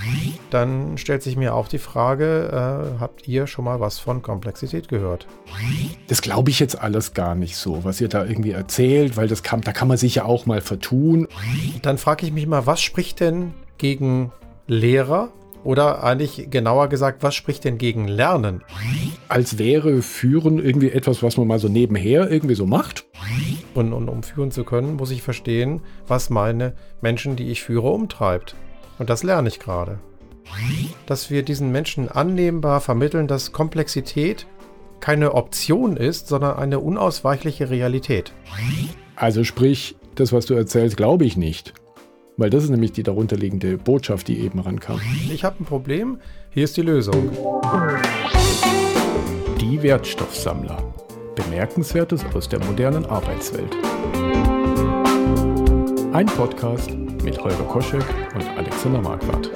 dann stellt sich mir auch die Frage, habt ihr schon mal was von Komplexität gehört? Das glaube ich jetzt alles gar nicht so, was ihr da irgendwie erzählt, weil da kann man sich ja auch mal vertun. Dann frage ich mich mal, was spricht denn gegen Lehrer? Oder eigentlich genauer gesagt, was spricht denn gegen Lernen? Als wäre Führen irgendwie etwas, was man mal so nebenher irgendwie so macht. Und um führen zu können, muss ich verstehen, was meine Menschen, die ich führe, umtreibt. Und das lerne ich gerade. Dass wir diesen Menschen annehmbar vermitteln, dass Komplexität keine Option ist, sondern eine unausweichliche Realität. Also sprich, das, was du erzählst, glaube ich nicht. Weil das ist nämlich die darunterliegende Botschaft, die eben rankam. Ich habe ein Problem, hier ist die Lösung. Die Wertstoffsammler. Bemerkenswertes aus der modernen Arbeitswelt. Ein Podcast mit Holger Koschek und Alexander Marquardt.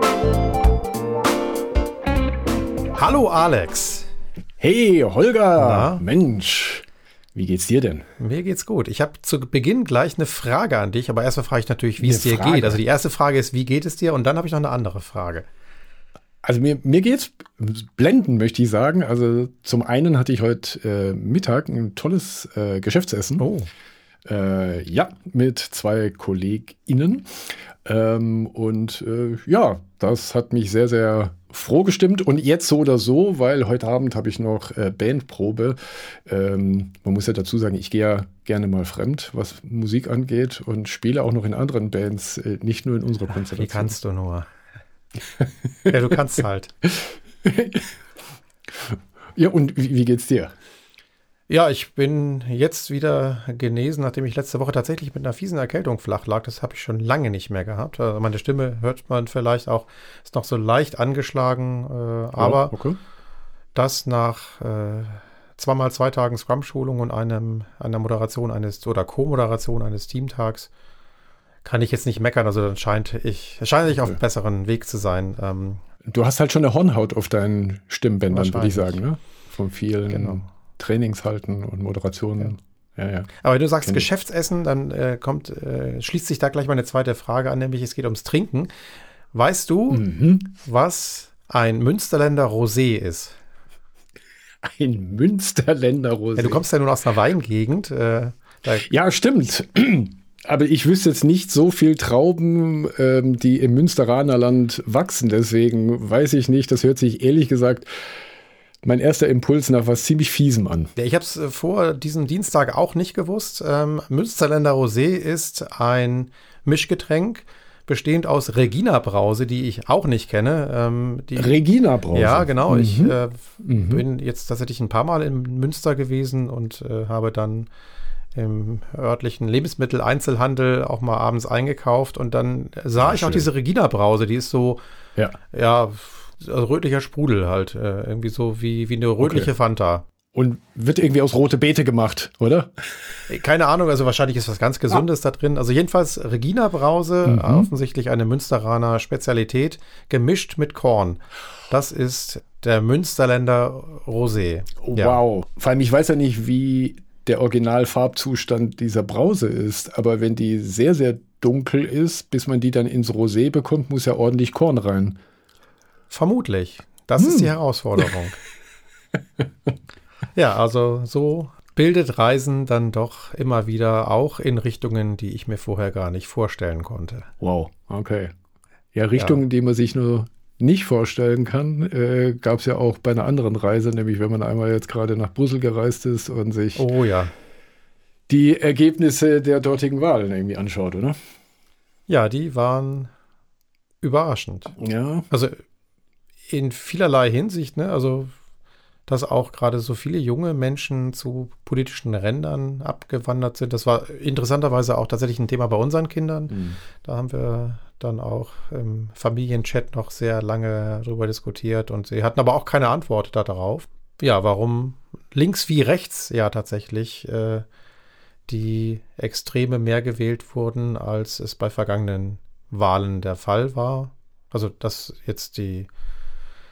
Hallo Alex. Hey Holger, Na? Mensch. Wie geht's dir denn? Mir geht's gut. Ich habe zu Beginn gleich eine Frage an dich, aber erstmal frage ich natürlich, wie es dir Frage? geht. Also die erste Frage ist, wie geht es dir? Und dann habe ich noch eine andere Frage. Also mir geht's blendend, möchte ich sagen. Also zum einen hatte ich heute Mittag ein tolles Geschäftsessen. Oh. Ja, mit 2 KollegInnen. Ja, das hat mich sehr, sehr froh gestimmt. Und jetzt so oder so, weil heute Abend habe ich noch Bandprobe. Man muss ja dazu sagen, ich gehe ja gerne mal fremd, was Musik angeht und spiele auch noch in anderen Bands, nicht nur in unserer Konstellation. Wie kannst du nur? Ja, du kannst halt. Ja, und wie geht's dir? Ja, ich bin jetzt wieder genesen, nachdem ich letzte Woche tatsächlich mit einer fiesen Erkältung flach lag. Das habe ich schon lange nicht mehr gehabt. Also meine Stimme hört man vielleicht auch, ist noch so leicht angeschlagen, aber okay. das nach 2x2 Tagen Scrum-Schulung und einer Moderation oder Co-Moderation eines Teamtags kann ich jetzt nicht meckern. Also dann scheint ich auf einem besseren Weg zu sein. Du hast halt schon eine Hornhaut auf deinen Stimmbändern, würde ich sagen, ne? Von vielen Trainings halten und Moderationen. Ja. Aber wenn du sagst Geschäftsessen, dann schließt sich da gleich meine zweite Frage an, nämlich es geht ums Trinken. Weißt du, was ein Münsterländer Rosé ist? Ein Münsterländer Rosé? Ja, du kommst ja nun aus einer Weingegend. Ja, stimmt. Aber ich wüsste jetzt nicht so viel Trauben, die im Münsteranerland wachsen. Deswegen weiß ich nicht, das hört sich ehrlich gesagt mein erster Impuls nach was ziemlich Fiesem an. Ja, ich habe es vor diesem Dienstag auch nicht gewusst. Münsterländer Rosé ist ein Mischgetränk, bestehend aus Regina Brause, die ich auch nicht kenne. Regina Brause? Ja, genau. Ich bin jetzt tatsächlich ein paar Mal in Münster gewesen und habe dann im örtlichen Lebensmitteleinzelhandel auch mal abends eingekauft und dann sah ich auch diese Regina Brause, die ist so, also rötlicher Sprudel halt, irgendwie so wie eine rötliche Fanta. Und wird irgendwie aus rote Beete gemacht, oder? Keine Ahnung, also wahrscheinlich ist was ganz Gesundes da drin. Also jedenfalls Regina Brause, offensichtlich eine Münsteraner Spezialität, gemischt mit Korn. Das ist der Münsterländer Rosé. Wow. Vor allem, ich weiß ja nicht, wie der Originalfarbzustand dieser Brause ist, aber wenn die sehr, sehr dunkel ist, bis man die dann ins Rosé bekommt, muss ja ordentlich Korn rein. Vermutlich. Das ist die Herausforderung. Ja, also so bildet Reisen dann doch immer wieder auch in Richtungen, die ich mir vorher gar nicht vorstellen konnte. Wow, okay. Ja, Richtungen, die man sich nur nicht vorstellen kann, gab es ja auch bei einer anderen Reise, nämlich wenn man einmal jetzt gerade nach Brüssel gereist ist und sich die Ergebnisse der dortigen Wahlen irgendwie anschaut, oder? Ja, die waren überraschend. Ja. Also in vielerlei Hinsicht, ne? Also dass auch gerade so viele junge Menschen zu politischen Rändern abgewandert sind. Das war interessanterweise auch tatsächlich ein Thema bei unseren Kindern. Da haben wir dann auch im Familienchat noch sehr lange drüber diskutiert und sie hatten aber auch keine Antwort darauf. Ja, warum links wie rechts ja tatsächlich die Extreme mehr gewählt wurden, als es bei vergangenen Wahlen der Fall war. Also dass jetzt die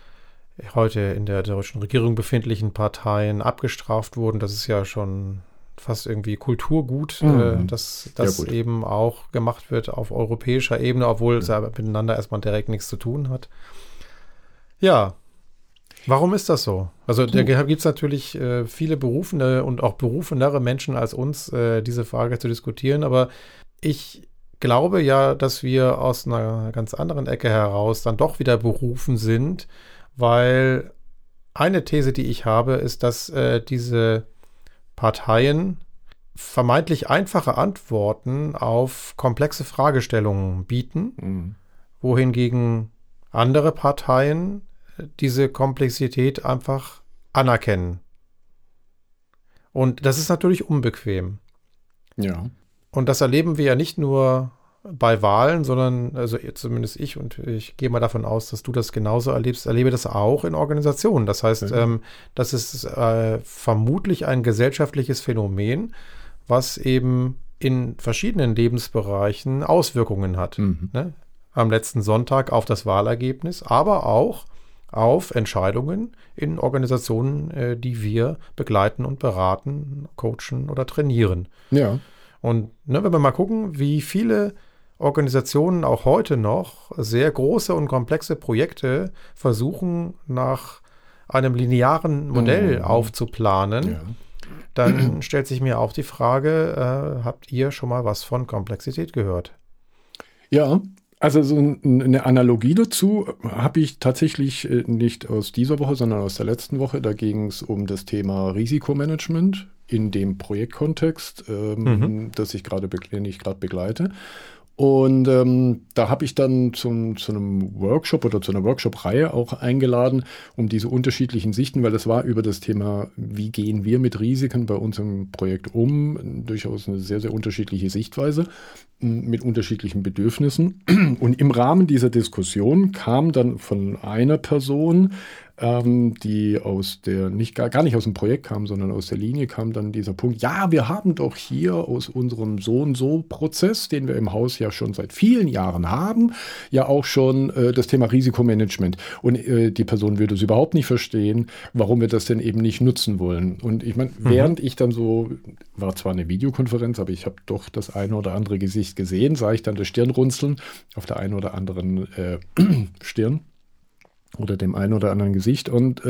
heute in der deutschen Regierung befindlichen Parteien abgestraft wurden, das ist ja schon fast irgendwie Kulturgut, dass das Ja, gut. eben auch gemacht wird auf europäischer Ebene, obwohl es ja miteinander erstmal direkt nichts zu tun hat. Ja, warum ist das so? Also da gibt es natürlich viele berufene und auch berufenere Menschen als uns, diese Frage zu diskutieren, aber ich glaube ja, dass wir aus einer ganz anderen Ecke heraus dann doch wieder berufen sind, weil eine These, die ich habe, ist, dass diese Parteien vermeintlich einfache Antworten auf komplexe Fragestellungen bieten, wohingegen andere Parteien diese Komplexität einfach anerkennen. Und das ist natürlich unbequem. Ja. Und das erleben wir ja nicht nur bei Wahlen, sondern, also zumindest ich, und ich gehe mal davon aus, dass du das genauso erlebst, erlebe das auch in Organisationen. Das heißt, das ist vermutlich ein gesellschaftliches Phänomen, was eben in verschiedenen Lebensbereichen Auswirkungen hat. Ne? Am letzten Sonntag auf das Wahlergebnis, aber auch auf Entscheidungen in Organisationen, die wir begleiten und beraten, coachen oder trainieren. Ja. Und wenn wir mal gucken, wie viele Organisationen auch heute noch sehr große und komplexe Projekte versuchen, nach einem linearen Modell aufzuplanen, dann stellt sich mir auch die Frage, habt ihr schon mal was von Komplexität gehört? Ja, also so eine Analogie dazu habe ich tatsächlich nicht aus dieser Woche, sondern aus der letzten Woche. Da ging es um das Thema Risikomanagement in dem Projektkontext, den ich gerade begleite. Und da habe ich dann zu einem Workshop oder zu einer Workshop-Reihe auch eingeladen, um diese unterschiedlichen Sichten, weil das war über das Thema, wie gehen wir mit Risiken bei unserem Projekt um, durchaus eine sehr, sehr unterschiedliche Sichtweise mit unterschiedlichen Bedürfnissen. Und im Rahmen dieser Diskussion kam dann von einer Person, die gar nicht aus dem Projekt kam, sondern aus der Linie, kam dann dieser Punkt, ja, wir haben doch hier aus unserem So-und-so-Prozess, den wir im Haus ja schon seit vielen Jahren haben, ja auch schon das Thema Risikomanagement. Und die Person würde es überhaupt nicht verstehen, warum wir das denn eben nicht nutzen wollen. Und ich meine, während ich dann war zwar eine Videokonferenz, aber ich habe doch das eine oder andere Gesicht gesehen, sah ich dann das Stirnrunzeln auf der einen oder anderen Stirn oder dem einen oder anderen Gesicht. Und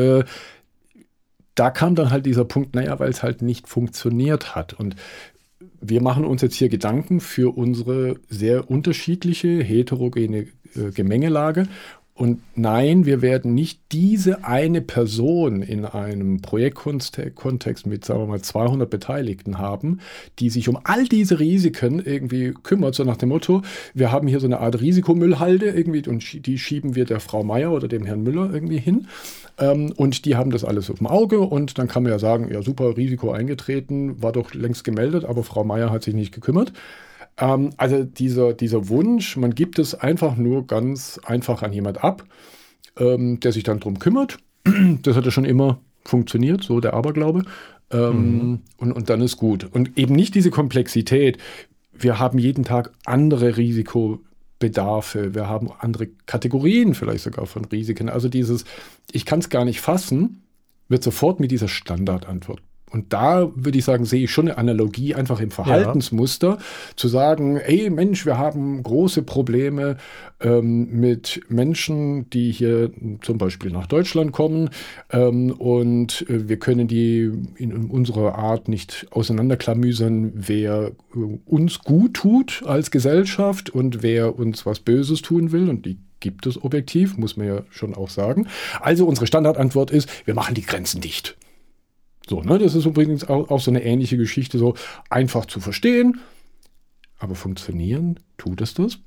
da kam dann halt dieser Punkt, weil es halt nicht funktioniert hat. Und wir machen uns jetzt hier Gedanken für unsere sehr unterschiedliche, heterogene Gemengelage. Und nein, wir werden nicht diese eine Person in einem Projektkontext mit, sagen wir mal, 200 Beteiligten haben, die sich um all diese Risiken irgendwie kümmert, so nach dem Motto, wir haben hier so eine Art Risikomüllhalde irgendwie und die schieben wir der Frau Meier oder dem Herrn Müller irgendwie hin. Und die haben das alles auf dem Auge und dann kann man ja sagen, ja super, Risiko eingetreten, war doch längst gemeldet, aber Frau Meier hat sich nicht gekümmert. Also dieser Wunsch, man gibt es einfach nur ganz einfach an jemand ab, der sich dann drum kümmert. Das hat ja schon immer funktioniert, so der Aberglaube. Und dann ist gut. Und eben nicht diese Komplexität. Wir haben jeden Tag andere Risikobedarfe, wir haben andere Kategorien vielleicht sogar von Risiken. Also ich kann es gar nicht fassen, wird sofort mit dieser Standardantwort. Und da würde ich sagen, sehe ich schon eine Analogie einfach im Verhaltensmuster, zu sagen, ey Mensch, wir haben große Probleme mit Menschen, die hier zum Beispiel nach Deutschland kommen und wir können die in unserer Art nicht auseinanderklamüsern, wer uns gut tut als Gesellschaft und wer uns was Böses tun will, und die gibt es objektiv, muss man ja schon auch sagen. Also unsere Standardantwort ist, wir machen die Grenzen dicht. So, das ist übrigens auch so eine ähnliche Geschichte, so einfach zu verstehen, aber funktionieren, tut es das?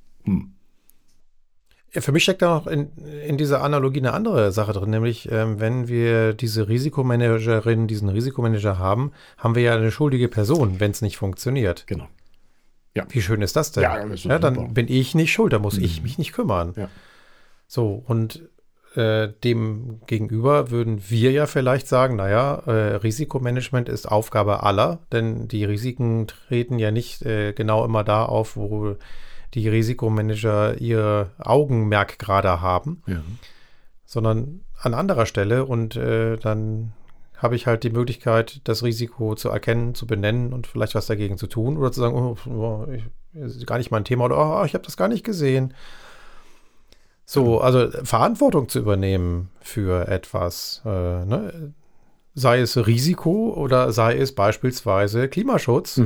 Ja, für mich steckt da noch in dieser Analogie eine andere Sache drin, nämlich wenn wir diese Risikomanagerin, diesen Risikomanager haben, haben wir ja eine schuldige Person, wenn es nicht funktioniert. Genau. Ja. Wie schön ist das denn? Ja, das ist super. Dann bin ich nicht schuld, da muss ich mich nicht kümmern. Ja. So, und dem gegenüber würden wir ja vielleicht sagen, Risikomanagement ist Aufgabe aller, denn die Risiken treten ja nicht genau immer da auf, wo die Risikomanager ihr Augenmerk gerade haben, sondern an anderer Stelle, und dann habe ich halt die Möglichkeit, das Risiko zu erkennen, zu benennen und vielleicht was dagegen zu tun oder zu sagen, ist gar nicht mein Thema oder ich habe das gar nicht gesehen. So, also Verantwortung zu übernehmen für etwas, ne? Sei es Risiko oder sei es beispielsweise Klimaschutz.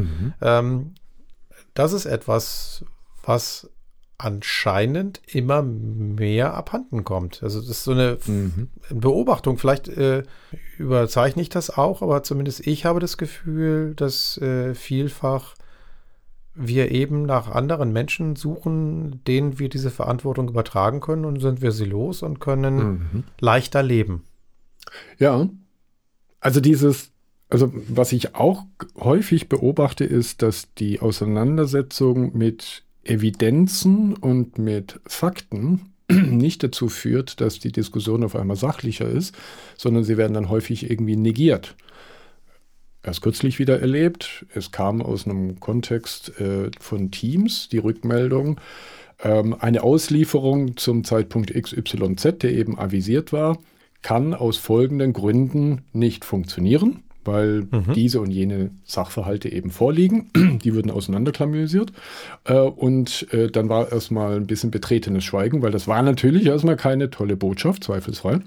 Das ist etwas, was anscheinend immer mehr abhanden kommt. Also das ist so eine Beobachtung. Vielleicht überzeichne ich das auch, aber zumindest ich habe das Gefühl, dass vielfach wir eben nach anderen Menschen suchen, denen wir diese Verantwortung übertragen können und sind wir sie los und können leichter leben. Ja, also was ich auch häufig beobachte, ist, dass die Auseinandersetzung mit Evidenzen und mit Fakten nicht dazu führt, dass die Diskussion auf einmal sachlicher ist, sondern sie werden dann häufig irgendwie negiert. Erst kürzlich wieder erlebt, es kam aus einem Kontext von Teams die Rückmeldung, eine Auslieferung zum Zeitpunkt XYZ, der eben avisiert war, kann aus folgenden Gründen nicht funktionieren, weil diese und jene Sachverhalte eben vorliegen. Die würden auseinanderklamüsiert. Und dann war erstmal ein bisschen betretenes Schweigen, weil das war natürlich erstmal keine tolle Botschaft, zweifelsfrei.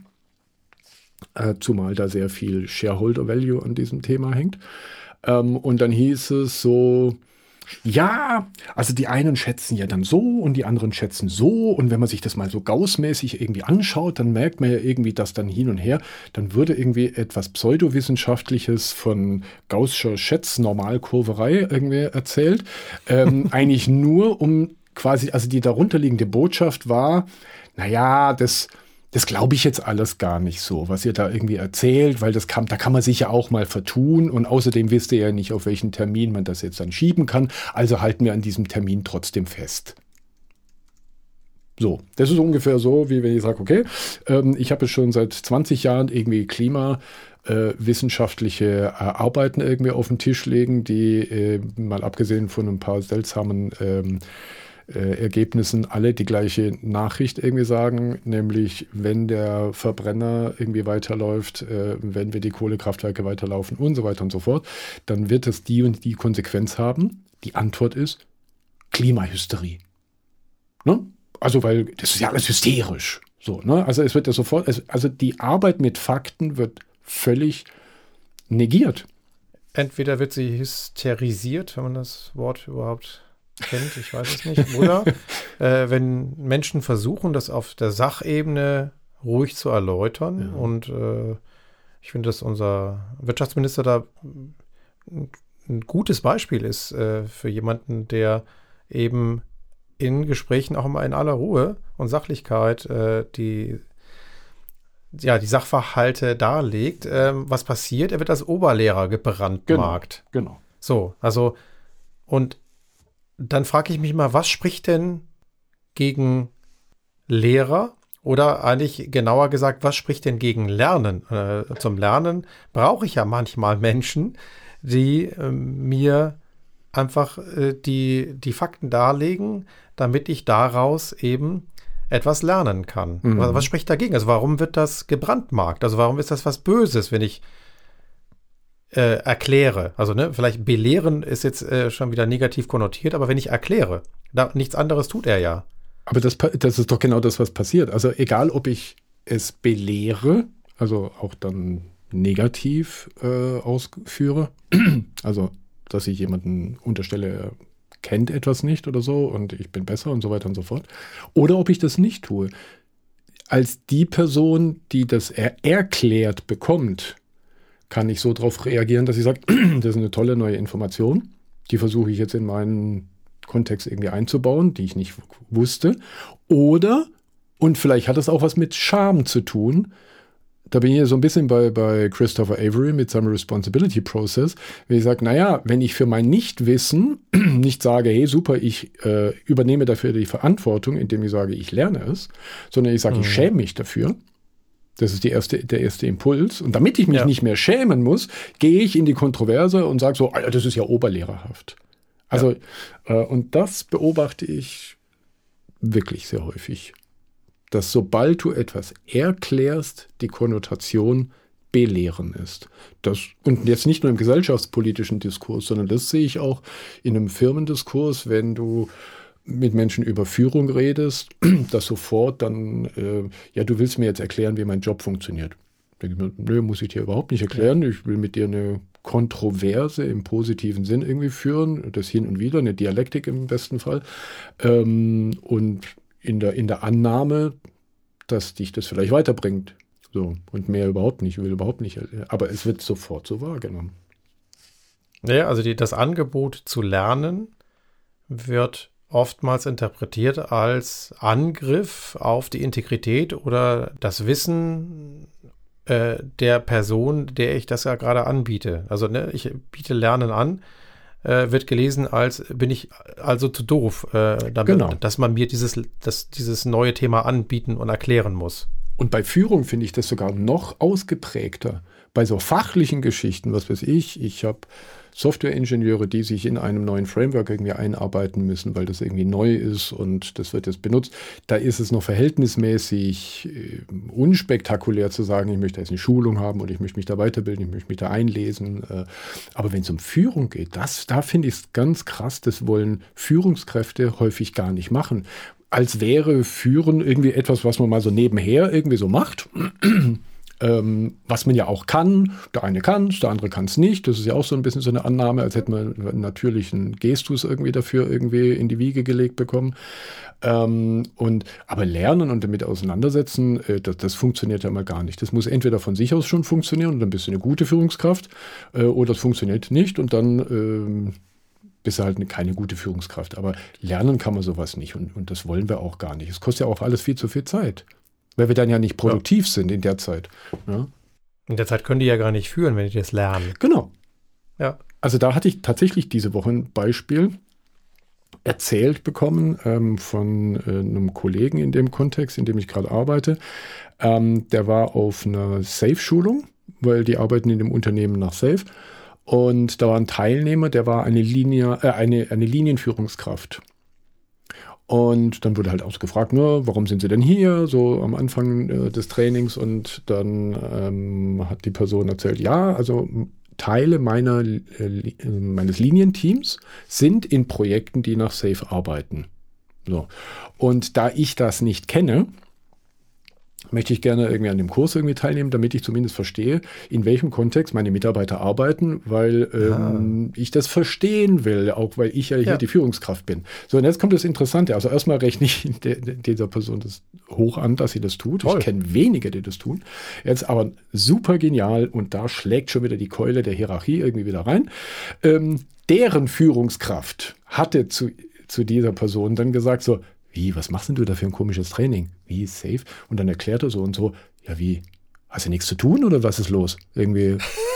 Zumal da sehr viel Shareholder Value an diesem Thema hängt. Und dann hieß es so, ja, also die einen schätzen ja dann so und die anderen schätzen so. Und wenn man sich das mal so gaussmäßig irgendwie anschaut, dann merkt man ja irgendwie, dass dann hin und her, dann würde irgendwie etwas Pseudowissenschaftliches von gaußscher Schätznormalkurverei irgendwie erzählt. Eigentlich nur um quasi, also die darunterliegende Botschaft war, naja, das glaube ich jetzt alles gar nicht so, was ihr da irgendwie erzählt, weil da kann man sich ja auch mal vertun und außerdem wisst ihr ja nicht, auf welchen Termin man das jetzt dann schieben kann, also halten wir an diesem Termin trotzdem fest. So, das ist ungefähr so, wie wenn ich sage, okay, ich habe schon seit 20 Jahren irgendwie wissenschaftliche Arbeiten irgendwie auf den Tisch legen, die mal abgesehen von ein paar seltsamen Ergebnissen alle die gleiche Nachricht irgendwie sagen, nämlich wenn der Verbrenner irgendwie weiterläuft, wenn wir die Kohlekraftwerke weiterlaufen und so weiter und so fort, dann wird es die und die Konsequenz haben. Die Antwort ist Klimahysterie. Ne? Also, weil das ist ja alles hysterisch. So, ne? Also es wird ja sofort, also die Arbeit mit Fakten wird völlig negiert. Entweder wird sie hysterisiert, wenn man das Wort überhaupt kennt, ich weiß es nicht, oder wenn Menschen versuchen, das auf der Sachebene ruhig zu erläutern und ich finde, dass unser Wirtschaftsminister da ein gutes Beispiel ist für jemanden, der eben in Gesprächen auch immer in aller Ruhe und Sachlichkeit die Sachverhalte darlegt. Was passiert? Er wird als Oberlehrer gebrandmarkt. Genau. So, also und dann frage ich mich mal, was spricht denn gegen Lehrer oder eigentlich genauer gesagt, was spricht denn gegen Lernen? Zum Lernen brauche ich ja manchmal Menschen, die mir einfach die Fakten darlegen, damit ich daraus eben etwas lernen kann. Was spricht dagegen? Also warum wird das gebrandmarkt? Also warum ist das was Böses, wenn ich erkläre? Also vielleicht belehren ist jetzt schon wieder negativ konnotiert, aber wenn ich erkläre, nichts anderes tut er ja. Aber das ist doch genau das, was passiert. Also egal, ob ich es belehre, also auch dann negativ ausführe, also dass ich jemanden unterstelle, er kennt etwas nicht oder so und ich bin besser und so weiter und so fort, oder ob ich das nicht tue. Als die Person, die das erklärt bekommt, kann ich so darauf reagieren, dass ich sage, das ist eine tolle neue Information, die versuche ich jetzt in meinen Kontext irgendwie einzubauen, die ich nicht wusste. Oder, und vielleicht hat das auch was mit Scham zu tun, da bin ich ja so ein bisschen bei Christopher Avery mit seinem Responsibility Process, wenn ich sage, naja, wenn ich für mein Nichtwissen nicht sage, hey super, ich übernehme dafür die Verantwortung, indem ich sage, ich lerne es, sondern ich sage, ich schäme mich dafür. Das ist der erste Impuls. Und damit ich mich nicht mehr schämen muss, gehe ich in die Kontroverse und sage so, das ist ja oberlehrerhaft. Also, und das beobachte ich wirklich sehr häufig. Dass sobald du etwas erklärst, die Konnotation belehren ist. Und jetzt nicht nur im gesellschaftspolitischen Diskurs, sondern das sehe ich auch in einem Firmendiskurs, wenn du mit Menschen über Führung redest, dass sofort dann, du willst mir jetzt erklären, wie mein Job funktioniert. Da denke ich mir, nö, muss ich dir überhaupt nicht erklären. Ich will mit dir eine Kontroverse im positiven Sinn irgendwie führen, das hin und wieder, eine Dialektik im besten Fall. Und in der Annahme, dass dich das vielleicht weiterbringt. So, und mehr überhaupt nicht, will überhaupt nicht. Aber es wird sofort so wahrgenommen. Ja, also das Angebot zu lernen wird oftmals interpretiert als Angriff auf die Integrität oder das Wissen der Person, der ich das ja gerade anbiete. Also ich biete Lernen an, wird gelesen als, bin ich also zu doof, dass man mir dieses neue Thema anbieten und erklären muss. Und bei Führung finde ich das sogar noch ausgeprägter. Bei so fachlichen Geschichten, was weiß ich habe Softwareingenieure, die sich in einem neuen Framework irgendwie einarbeiten müssen, weil das irgendwie neu ist und das wird jetzt benutzt. Da ist es noch verhältnismäßig unspektakulär zu sagen, ich möchte jetzt eine Schulung haben und ich möchte mich da weiterbilden, ich möchte mich da einlesen. Aber wenn es um Führung geht, da finde ich es ganz krass, das wollen Führungskräfte häufig gar nicht machen. Als wäre Führen irgendwie etwas, was man mal so nebenher irgendwie so macht. Was man ja auch kann. Der eine kann es, der andere kann es nicht. Das ist ja auch so ein bisschen so eine Annahme, als hätte man einen natürlichen Gestus irgendwie dafür irgendwie in die Wiege gelegt bekommen. Aber lernen und damit auseinandersetzen, das funktioniert ja mal gar nicht. Das muss entweder von sich aus schon funktionieren und dann bist du eine gute Führungskraft oder es funktioniert nicht und dann bist du halt keine gute Führungskraft. Aber lernen kann man sowas nicht und das wollen wir auch gar nicht. Es kostet ja auch alles viel zu viel Zeit. Weil wir dann ja nicht produktiv sind in der Zeit. Ja? In der Zeit können die ja gar nicht führen, wenn die das lernen. Genau. Ja. Also da hatte ich tatsächlich diese Woche ein Beispiel erzählt bekommen von einem Kollegen in dem Kontext, in dem ich gerade arbeite. Der war auf einer Safe-Schulung, weil die arbeiten in dem Unternehmen nach Safe. Und da war ein Teilnehmer, der war eine Linienführungskraft. Und dann wurde halt ausgefragt, warum sind Sie denn hier, so am Anfang des Trainings. Und dann hat die Person erzählt, ja, also Teile meines Linienteams sind in Projekten, die nach Safe arbeiten. So. Und da ich das nicht kenne, möchte ich gerne irgendwie an dem Kurs irgendwie teilnehmen, damit ich zumindest verstehe, in welchem Kontext meine Mitarbeiter arbeiten, weil ich das verstehen will, auch weil ich ja hier die Führungskraft bin. So, und jetzt kommt das Interessante. Also erstmal rechne ich dieser Person das hoch an, dass sie das tut. Toll. Ich kenne wenige, die das tun. Jetzt aber super genial und da schlägt schon wieder die Keule der Hierarchie irgendwie wieder rein. Deren Führungskraft hatte zu dieser Person dann gesagt so, wie, was machst denn du da für ein komisches Training? Wie, safe? Und dann erklärt er so und so, ja wie, hast du nichts zu tun oder was ist los? Irgendwie.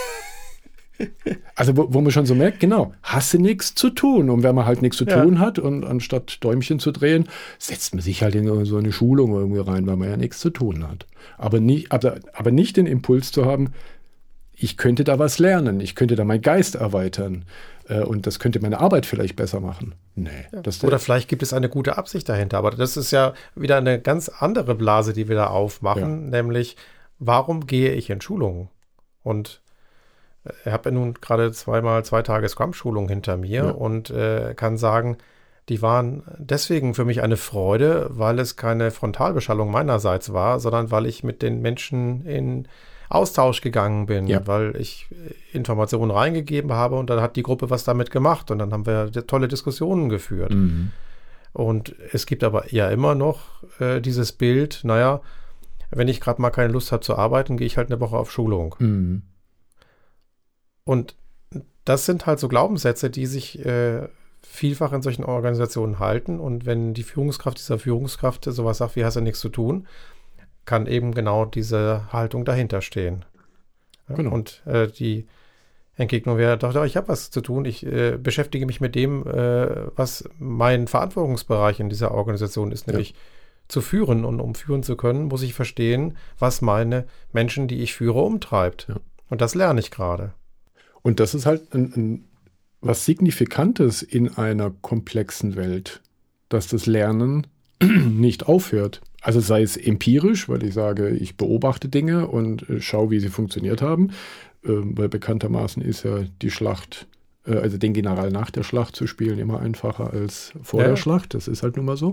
Also wo man schon so merkt, genau, hast du nichts zu tun. Und wenn man halt nichts zu tun hat und anstatt Däumchen zu drehen, setzt man sich halt in so eine Schulung irgendwie rein, weil man ja nichts zu tun hat. Aber nicht den Impuls zu haben, ich könnte da was lernen, ich könnte da meinen Geist erweitern und das könnte meine Arbeit vielleicht besser machen. Nee. Oder vielleicht gibt es eine gute Absicht dahinter, aber das ist ja wieder eine ganz andere Blase, die wir da aufmachen, nämlich, warum gehe ich in Schulungen? Und ich habe ja nun gerade 2 Tage Scrum-Schulung hinter mir und kann sagen, die waren deswegen für mich eine Freude, weil es keine Frontalbeschallung meinerseits war, sondern weil ich mit den Menschen in Austausch gegangen bin, weil ich Informationen reingegeben habe und dann hat die Gruppe was damit gemacht und dann haben wir tolle Diskussionen geführt. Mhm. Und es gibt aber ja immer noch dieses Bild, wenn ich gerade mal keine Lust habe zu arbeiten, gehe ich halt eine Woche auf Schulung. Mhm. Und das sind halt so Glaubenssätze, die sich vielfach in solchen Organisationen halten und wenn die Führungskraft dieser Führungskraft sowas sagt, wie hast du nichts zu tun, kann eben genau diese Haltung dahinter stehen. Genau. Und die Entgegnung wäre, doch, ich habe was zu tun. Ich beschäftige mich mit dem, was mein Verantwortungsbereich in dieser Organisation ist, nämlich zu führen. Und um führen zu können, muss ich verstehen, was meine Menschen, die ich führe, umtreibt. Ja. Und das lerne ich gerade. Und das ist halt was Signifikantes in einer komplexen Welt, dass das Lernen nicht aufhört. Also sei es empirisch, weil ich sage, ich beobachte Dinge und schaue, wie sie funktioniert haben. Weil bekanntermaßen ist ja die Schlacht, also den General nach der Schlacht zu spielen, immer einfacher als vor der Schlacht. Das ist halt nun mal so.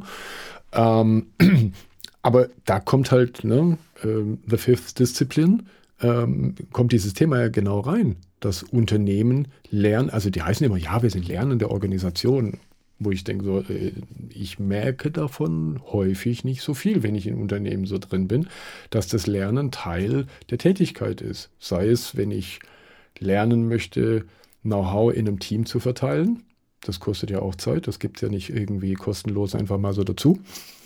Aber da kommt halt, ne, The Fifth Discipline, kommt dieses Thema ja genau rein. Das Unternehmen lernen, also die heißen immer, ja, wir sind lernende Organisation. Wo ich denke, so, ich merke davon häufig nicht so viel, wenn ich in Unternehmen so drin bin, dass das Lernen Teil der Tätigkeit ist. Sei es, wenn ich lernen möchte, Know-how in einem Team zu verteilen. Das kostet ja auch Zeit. Das gibt es ja nicht irgendwie kostenlos einfach mal so dazu.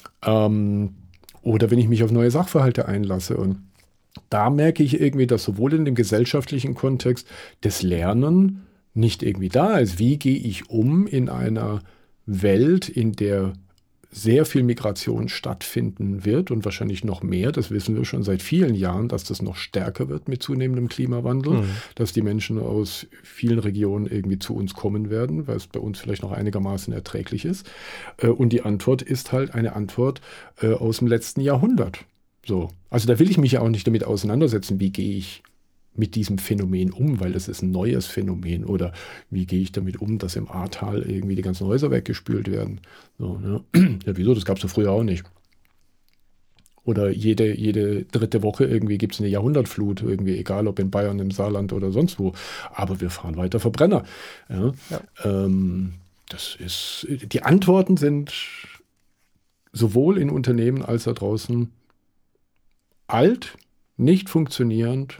Oder wenn ich mich auf neue Sachverhalte einlasse. Und da merke ich irgendwie, dass sowohl in dem gesellschaftlichen Kontext das Lernen nicht irgendwie da ist. Wie gehe ich um in einer Welt, in der sehr viel Migration stattfinden wird und wahrscheinlich noch mehr, das wissen wir schon seit vielen Jahren, dass das noch stärker wird mit zunehmendem Klimawandel, dass die Menschen aus vielen Regionen irgendwie zu uns kommen werden, weil es bei uns vielleicht noch einigermaßen erträglich ist. Und die Antwort ist halt eine Antwort aus dem letzten Jahrhundert. So. Also da will ich mich ja auch nicht damit auseinandersetzen, wie gehe ich mit diesem Phänomen um, weil es ist ein neues Phänomen, oder wie gehe ich damit um, dass im Ahrtal irgendwie die ganzen Häuser weggespült werden. So, ne? Ja, wieso? Das gab es ja früher auch nicht. Oder jede dritte Woche irgendwie gibt es eine Jahrhundertflut, irgendwie, egal ob in Bayern, im Saarland oder sonst wo. Aber wir fahren weiter Verbrenner. Ja? Ja. Die Antworten sind sowohl in Unternehmen als da draußen alt, nicht funktionierend,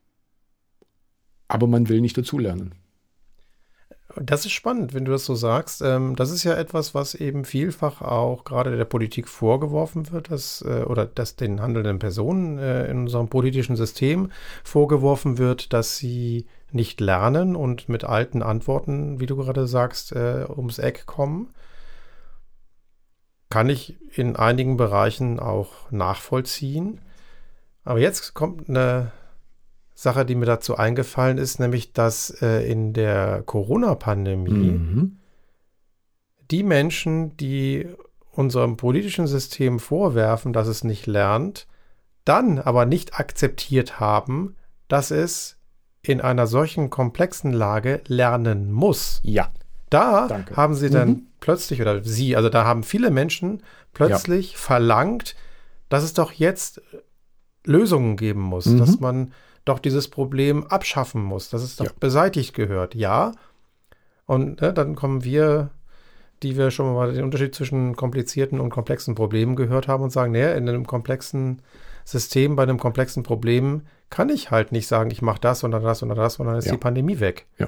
aber man will nicht dazulernen. Das ist spannend, wenn du das so sagst. Das ist ja etwas, was eben vielfach auch gerade der Politik vorgeworfen wird, oder dass den handelnden Personen in unserem politischen System vorgeworfen wird, dass sie nicht lernen und mit alten Antworten, wie du gerade sagst, ums Eck kommen. Kann ich in einigen Bereichen auch nachvollziehen. Aber jetzt kommt eine Sache, die mir dazu eingefallen ist, nämlich, dass in der Corona-Pandemie die Menschen, die unserem politischen System vorwerfen, dass es nicht lernt, dann aber nicht akzeptiert haben, dass es in einer solchen komplexen Lage lernen muss. Ja. Danke. Haben sie dann plötzlich, also da haben viele Menschen plötzlich verlangt, dass es doch jetzt Lösungen geben muss, dass man doch dieses Problem abschaffen muss, dass es doch beseitigt gehört. Ja, und dann kommen wir, die wir schon mal den Unterschied zwischen komplizierten und komplexen Problemen gehört haben und sagen, in einem komplexen System, bei einem komplexen Problem kann ich halt nicht sagen, ich mache das oder das oder das und dann ist die Pandemie weg. Ja.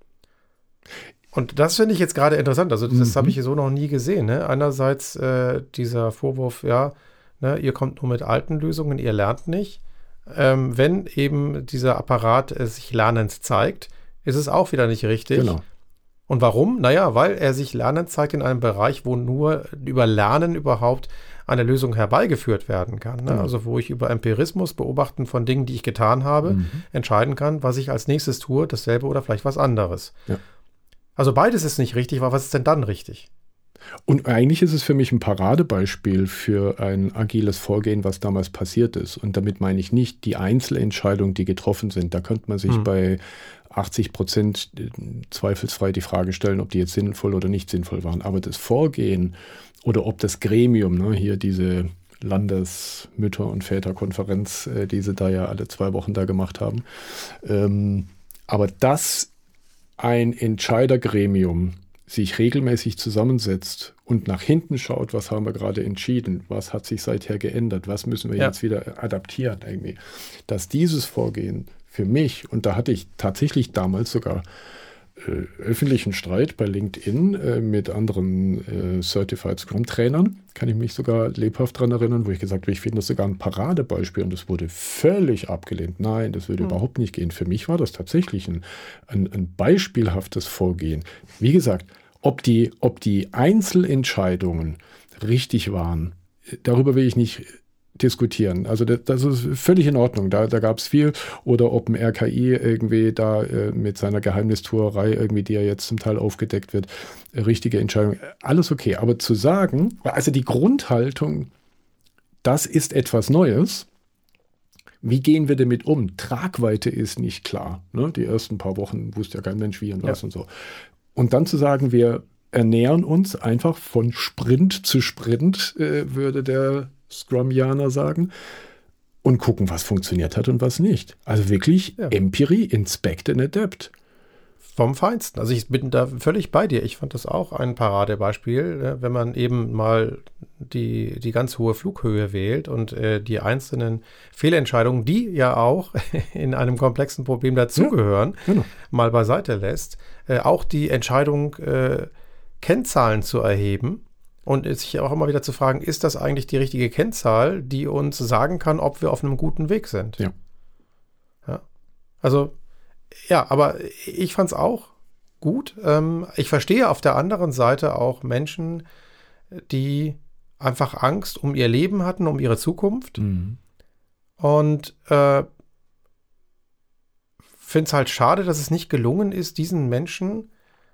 Und das finde ich jetzt gerade interessant, also das habe ich so noch nie gesehen. Ne? Einerseits dieser Vorwurf, ihr kommt nur mit alten Lösungen, ihr lernt nicht. Wenn eben dieser Apparat sich lernend zeigt, ist es auch wieder nicht richtig. Genau. Und warum? Naja, weil er sich lernend zeigt in einem Bereich, wo nur über Lernen überhaupt eine Lösung herbeigeführt werden kann. Ne? Genau. Also wo ich über Empirismus, Beobachten von Dingen, die ich getan habe, entscheiden kann, was ich als nächstes tue, dasselbe oder vielleicht was anderes. Ja. Also beides ist nicht richtig, aber was ist denn dann richtig? Und eigentlich ist es für mich ein Paradebeispiel für ein agiles Vorgehen, was damals passiert ist. Und damit meine ich nicht die Einzelentscheidungen, die getroffen sind. Da könnte man sich bei 80% zweifelsfrei die Frage stellen, ob die jetzt sinnvoll oder nicht sinnvoll waren. Aber das Vorgehen oder ob das Gremium, hier diese Landesmütter- und Väterkonferenz, die sie da ja alle 2 Wochen da gemacht haben. Aber dass ein Entscheidergremium sich regelmäßig zusammensetzt und nach hinten schaut, was haben wir gerade entschieden, was hat sich seither geändert, was müssen wir jetzt wieder adaptieren irgendwie. Dass dieses Vorgehen für mich, und da hatte ich tatsächlich damals sogar öffentlichen Streit bei LinkedIn mit anderen Certified Scrum-Trainern, kann ich mich sogar lebhaft daran erinnern, wo ich gesagt habe, ich finde das sogar ein Paradebeispiel und das wurde völlig abgelehnt. Nein, das würde überhaupt nicht gehen. Für mich war das tatsächlich ein beispielhaftes Vorgehen. Wie gesagt, ob die Einzelentscheidungen richtig waren, darüber will ich nicht diskutieren. Also das ist völlig in Ordnung. Da gab es viel. Oder ob ein RKI irgendwie da mit seiner Geheimnistuerei irgendwie, die ja jetzt zum Teil aufgedeckt wird, richtige Entscheidung. Alles okay. Aber zu sagen, also die Grundhaltung, das ist etwas Neues. Wie gehen wir damit um? Tragweite ist nicht klar. Ne? Die ersten paar Wochen wusste ja kein Mensch wie und was und so. Und dann zu sagen, wir ernähren uns einfach von Sprint zu Sprint, würde der Scrumianer sagen, und gucken, was funktioniert hat und was nicht. Also wirklich Empirie, inspect and adapt. Vom Feinsten. Also ich bin da völlig bei dir. Ich fand das auch ein Paradebeispiel, wenn man eben mal die ganz hohe Flughöhe wählt und die einzelnen Fehlentscheidungen, die ja auch in einem komplexen Problem dazugehören, mal beiseite lässt. Auch die Entscheidung, Kennzahlen zu erheben und sich auch immer wieder zu fragen, ist das eigentlich die richtige Kennzahl, die uns sagen kann, ob wir auf einem guten Weg sind? Ja. Also ja, aber ich fand es auch gut. Ich verstehe auf der anderen Seite auch Menschen, die einfach Angst um ihr Leben hatten, um ihre Zukunft. Und finde es halt schade, dass es nicht gelungen ist, diesen Menschen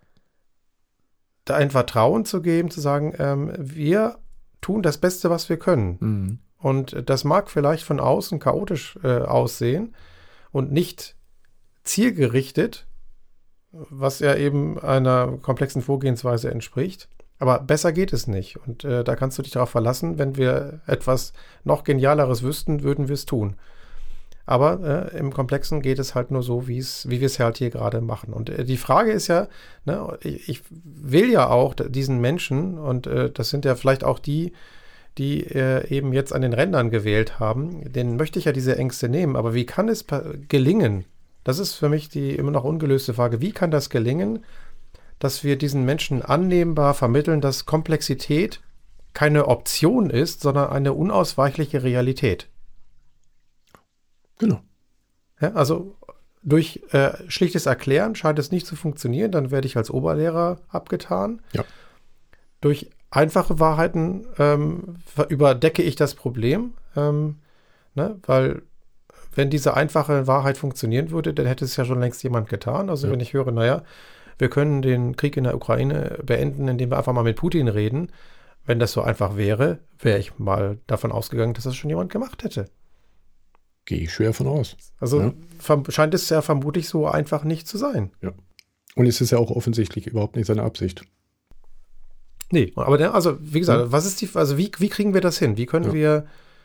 da ein Vertrauen zu geben, zu sagen, wir tun das Beste, was wir können. Und das mag vielleicht von außen chaotisch aussehen und nicht zielgerichtet, was ja eben einer komplexen Vorgehensweise entspricht. Aber besser geht es nicht. Und da kannst du dich darauf verlassen, wenn wir etwas noch Genialeres wüssten, würden wir es tun. Aber im Komplexen geht es halt nur so, wie wir es halt hier gerade machen. Und die Frage ist ja, ne, ich will ja auch diesen Menschen, und das sind ja vielleicht auch die eben jetzt an den Rändern gewählt haben, denen möchte ich ja diese Ängste nehmen. Aber wie kann es gelingen? Das ist für mich die immer noch ungelöste Frage. Wie kann das gelingen, dass wir diesen Menschen annehmbar vermitteln, dass Komplexität keine Option ist, sondern eine unausweichliche Realität? Genau. Ja, also durch schlichtes Erklären scheint es nicht zu funktionieren, dann werde ich als Oberlehrer abgetan. Ja. Durch einfache Wahrheiten überdecke ich das Problem, weil wenn diese einfache Wahrheit funktionieren würde, dann hätte es ja schon längst jemand getan. Also wenn ich höre, wir können den Krieg in der Ukraine beenden, indem wir einfach mal mit Putin reden. Wenn das so einfach wäre, wäre ich mal davon ausgegangen, dass das schon jemand gemacht hätte. Gehe ich schwer von aus. Also scheint es ja vermutlich so einfach nicht zu sein. Ja. Und es ist ja auch offensichtlich überhaupt nicht seine Absicht. Nee, aber wie gesagt, wie kriegen wir das hin? Wie können wir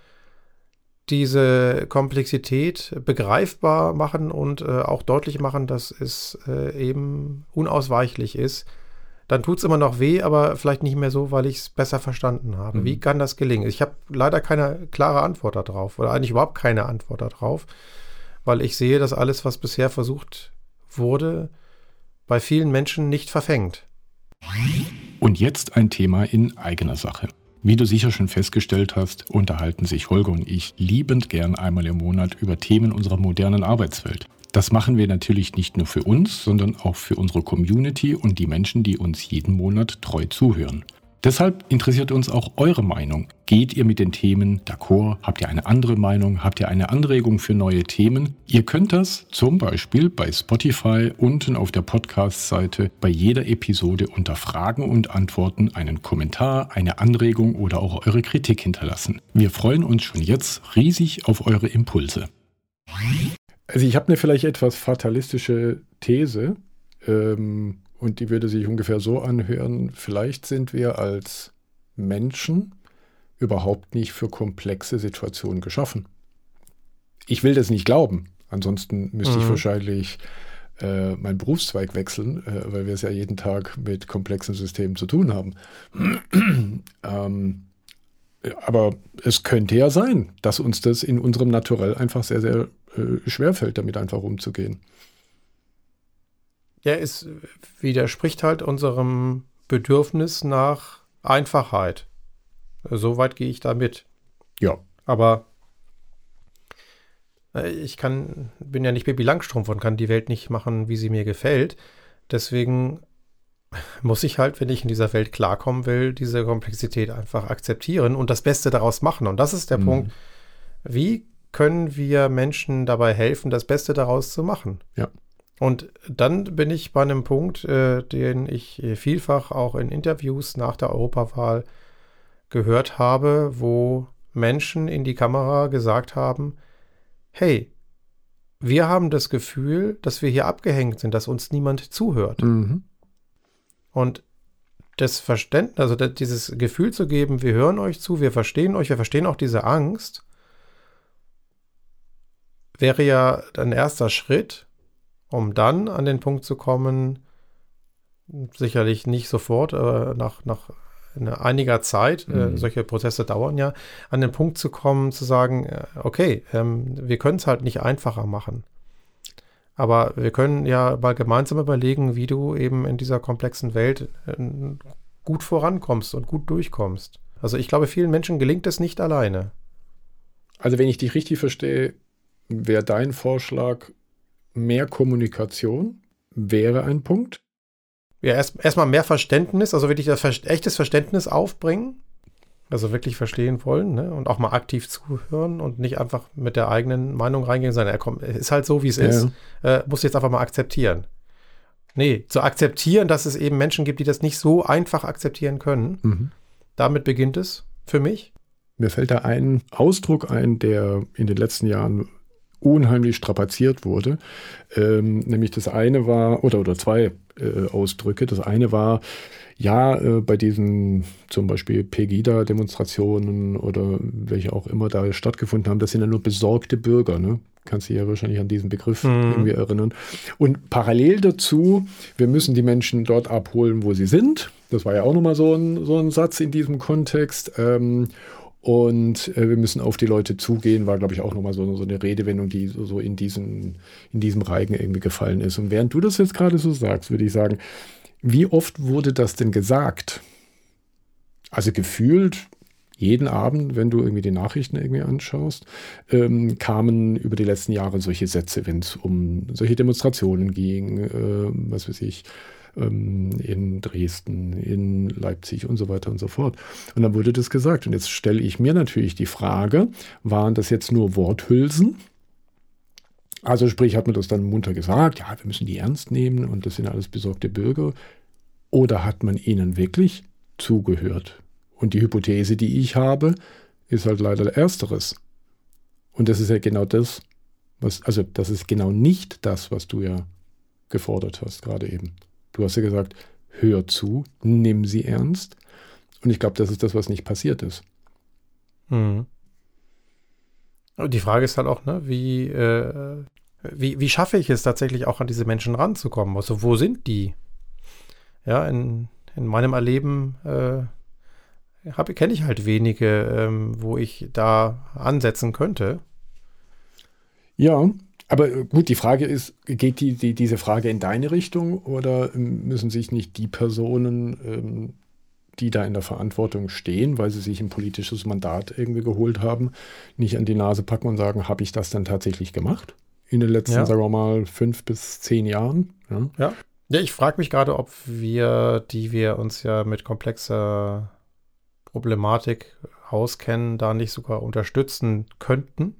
diese Komplexität begreifbar machen und auch deutlich machen, dass es eben unausweichlich ist? Dann tut es immer noch weh, aber vielleicht nicht mehr so, weil ich es besser verstanden habe. Wie kann das gelingen? Ich habe leider keine klare Antwort darauf oder eigentlich überhaupt keine Antwort darauf, weil ich sehe, dass alles, was bisher versucht wurde, bei vielen Menschen nicht verfängt. Und jetzt ein Thema in eigener Sache. Wie du sicher schon festgestellt hast, unterhalten sich Holger und ich liebend gern einmal im Monat über Themen unserer modernen Arbeitswelt. Das machen wir natürlich nicht nur für uns, sondern auch für unsere Community und die Menschen, die uns jeden Monat treu zuhören. Deshalb interessiert uns auch eure Meinung. Geht ihr mit den Themen d'accord? Habt ihr eine andere Meinung? Habt ihr eine Anregung für neue Themen? Ihr könnt das zum Beispiel bei Spotify unten auf der Podcast-Seite bei jeder Episode unter Fragen und Antworten einen Kommentar, eine Anregung oder auch eure Kritik hinterlassen. Wir freuen uns schon jetzt riesig auf eure Impulse. Also ich habe eine vielleicht etwas fatalistische These, und die würde sich ungefähr so anhören: Vielleicht sind wir als Menschen überhaupt nicht für komplexe Situationen geschaffen. Ich will das nicht glauben. Ansonsten müsste ich wahrscheinlich meinen Berufszweig wechseln, weil wir es ja jeden Tag mit komplexen Systemen zu tun haben. Aber es könnte ja sein, dass uns das in unserem Naturell einfach sehr, sehr schwerfällt, damit einfach umzugehen. Ja, es widerspricht halt unserem Bedürfnis nach Einfachheit. Soweit gehe ich da mit. Ja. Aber bin ja nicht Pippi Langstrumpf und kann die Welt nicht machen, wie sie mir gefällt. Deswegen muss ich halt, wenn ich in dieser Welt klarkommen will, diese Komplexität einfach akzeptieren und das Beste daraus machen. Und das ist der Punkt. Wie können wir Menschen dabei helfen, das Beste daraus zu machen? Ja. Und dann bin ich bei einem Punkt, den ich vielfach auch in Interviews nach der Europawahl gehört habe, wo Menschen in die Kamera gesagt haben, hey, wir haben das Gefühl, dass wir hier abgehängt sind, dass uns niemand zuhört. Mhm. Und das Verständnis, also dieses Gefühl zu geben, wir hören euch zu, wir verstehen euch, wir verstehen auch diese Angst, wäre ja ein erster Schritt, um dann an den Punkt zu kommen, sicherlich nicht sofort, nach einiger Zeit, solche Prozesse dauern ja, an den Punkt zu kommen, zu sagen, okay, wir können es halt nicht einfacher machen. Aber wir können ja mal gemeinsam überlegen, wie du eben in dieser komplexen Welt gut vorankommst und gut durchkommst. Also ich glaube, vielen Menschen gelingt es nicht alleine. Also wenn ich dich richtig verstehe, wäre dein Vorschlag, mehr Kommunikation wäre ein Punkt? Ja, erstmal mehr Verständnis, also wirklich echtes Verständnis aufbringen, also wirklich verstehen wollen, ne? Und auch mal aktiv zuhören und nicht einfach mit der eigenen Meinung reingehen und sagen, ist halt so, wie es ist, muss jetzt einfach mal akzeptieren. Nee, zu akzeptieren, dass es eben Menschen gibt, die das nicht so einfach akzeptieren können. Mhm. Damit beginnt es für mich. Mir fällt da ein Ausdruck ein, der in den letzten Jahren unheimlich strapaziert wurde. Nämlich das eine war, oder zwei Ausdrücke. Das eine war, bei diesen zum Beispiel Pegida-Demonstrationen oder welche auch immer da stattgefunden haben, das sind ja nur besorgte Bürger, ne? Kannst du dich ja wahrscheinlich an diesen Begriff irgendwie erinnern. Und parallel dazu, wir müssen die Menschen dort abholen, wo sie sind. Das war ja auch nochmal so ein Satz in diesem Kontext. Und wir müssen auf die Leute zugehen, war, glaube ich, auch nochmal so eine Redewendung, die so in diesem Reigen irgendwie gefallen ist. Und während du das jetzt gerade so sagst, würde ich sagen, wie oft wurde das denn gesagt? Also gefühlt jeden Abend, wenn du irgendwie die Nachrichten irgendwie anschaust, kamen über die letzten Jahre solche Sätze, wenn es um solche Demonstrationen ging, was weiß ich, in Dresden, in Leipzig und so weiter und so fort. Und dann wurde das gesagt. Und jetzt stelle ich mir natürlich die Frage, waren das jetzt nur Worthülsen? Also sprich, hat man das dann munter gesagt, ja, wir müssen die ernst nehmen und das sind alles besorgte Bürger. Oder hat man ihnen wirklich zugehört? Und die Hypothese, die ich habe, ist halt leider ersteres. Und das ist ja genau das, das ist genau nicht das, was du ja gefordert hast gerade eben. Du hast ja gesagt, hör zu, nimm sie ernst. Und ich glaube, das ist das, was nicht passiert ist. Mhm. Und die Frage ist halt auch, ne, wie schaffe ich es tatsächlich auch an diese Menschen ranzukommen? Also wo sind die? Ja, in meinem Erleben kenne ich halt wenige, wo ich da ansetzen könnte. Ja, aber gut, die Frage ist, geht diese Frage in deine Richtung oder müssen sich nicht die Personen, die da in der Verantwortung stehen, weil sie sich ein politisches Mandat irgendwie geholt haben, nicht an die Nase packen und sagen, habe ich das dann tatsächlich gemacht? In den letzten, sagen wir mal, 5 bis 10 Jahren? Ja, ich frage mich gerade, ob die wir uns ja mit komplexer Problematik auskennen, da nicht sogar unterstützen könnten.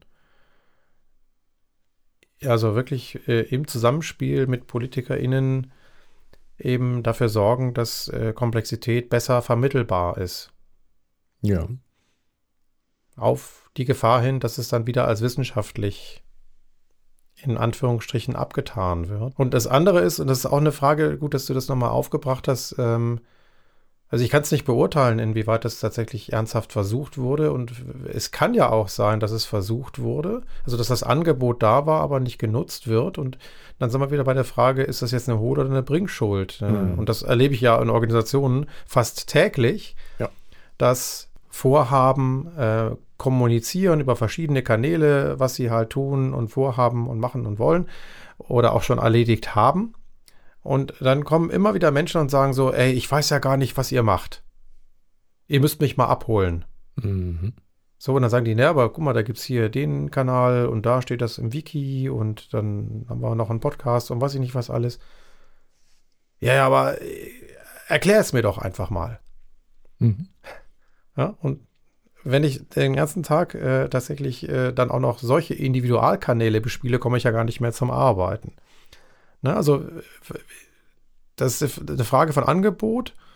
Also wirklich im Zusammenspiel mit PolitikerInnen eben dafür sorgen, dass Komplexität besser vermittelbar ist. Ja. Auf die Gefahr hin, dass es dann wieder als wissenschaftlich in Anführungsstrichen abgetan wird. Und das andere ist, und das ist auch eine Frage, gut, dass du das nochmal aufgebracht hast, also ich kann es nicht beurteilen, inwieweit das tatsächlich ernsthaft versucht wurde. Und es kann ja auch sein, dass es versucht wurde. Also dass das Angebot da war, aber nicht genutzt wird. Und dann sind wir wieder bei der Frage, ist das jetzt eine Hol- oder eine Bringschuld? Und das erlebe ich ja in Organisationen fast täglich, dass Vorhaben kommunizieren über verschiedene Kanäle, was sie halt tun und vorhaben und machen und wollen oder auch schon erledigt haben. Und dann kommen immer wieder Menschen und sagen so, ey, ich weiß ja gar nicht, was ihr macht. Ihr müsst mich mal abholen. Mhm. So, und dann sagen die, ne, aber guck mal, da gibt's hier den Kanal und da steht das im Wiki und dann haben wir noch einen Podcast und weiß ich nicht was alles. Ja, aber erklär es mir doch einfach mal. Mhm. Ja, und wenn ich den ganzen Tag tatsächlich dann auch noch solche Individualkanäle bespiele, komme ich ja gar nicht mehr zum Arbeiten. Ne, also das ist eine Frage von Angebot.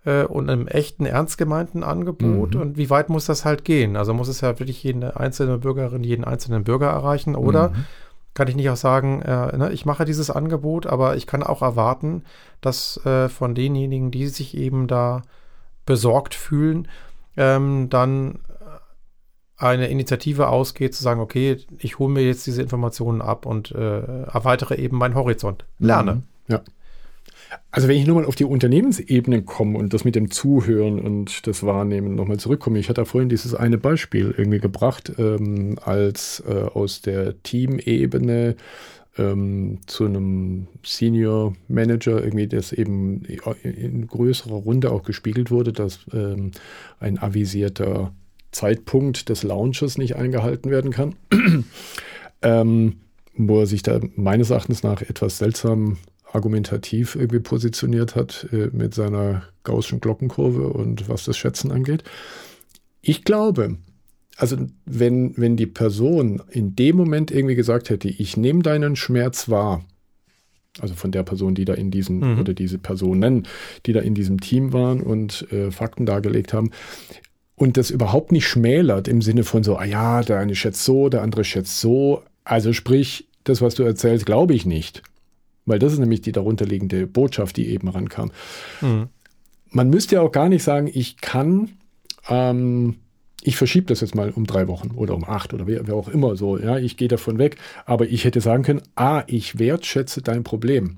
und einem echten, ernst gemeinten Angebot und wie weit muss das halt gehen? Also muss es ja wirklich jede einzelne Bürgerin, jeden einzelnen Bürger erreichen oder kann ich nicht auch sagen, ich mache dieses Angebot, aber ich kann auch erwarten, dass von denjenigen, die sich eben da besorgt fühlen, dann eine Initiative ausgeht, zu sagen, okay, ich hole mir jetzt diese Informationen ab und erweitere eben meinen Horizont. Lerne. Ja. Also wenn ich nochmal auf die Unternehmensebene komme und das mit dem Zuhören und das Wahrnehmen nochmal zurückkomme, ich hatte ja vorhin dieses eine Beispiel irgendwie gebracht, als aus der Teamebene zu einem Senior Manager irgendwie, das eben in größerer Runde auch gespiegelt wurde, dass ein avisierter Zeitpunkt des Launches nicht eingehalten werden kann, wo er sich da meines Erachtens nach etwas seltsam argumentativ irgendwie positioniert hat mit seiner gaußschen Glockenkurve und was das Schätzen angeht. Ich glaube, also wenn die Person in dem Moment irgendwie gesagt hätte, ich nehme deinen Schmerz wahr, also von der Person, die da in diesem, oder diese Personen, die da in diesem Team waren und Fakten dargelegt haben, und das überhaupt nicht schmälert im Sinne von so, der eine schätzt so, der andere schätzt so, also sprich, das, was du erzählst, glaube ich nicht. Weil das ist nämlich die darunterliegende Botschaft, die eben rankam. Man müsste ja auch gar nicht sagen, ich verschiebe das jetzt mal um 3 Wochen oder um 8 oder wer auch immer so. Ja, ich gehe davon weg. Aber ich hätte sagen können, ich wertschätze dein Problem.